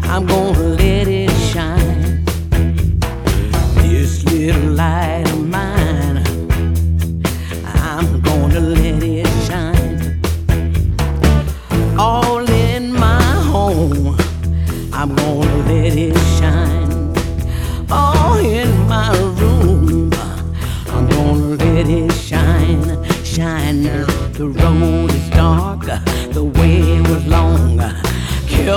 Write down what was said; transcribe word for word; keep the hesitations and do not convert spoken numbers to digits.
I'm gonna let it shine. This little light of mine, I'm gonna let it shine. All in my home, I'm gonna let it shine. All in my room, I'm gonna let it shine. Shine. The road is dark, the way was long.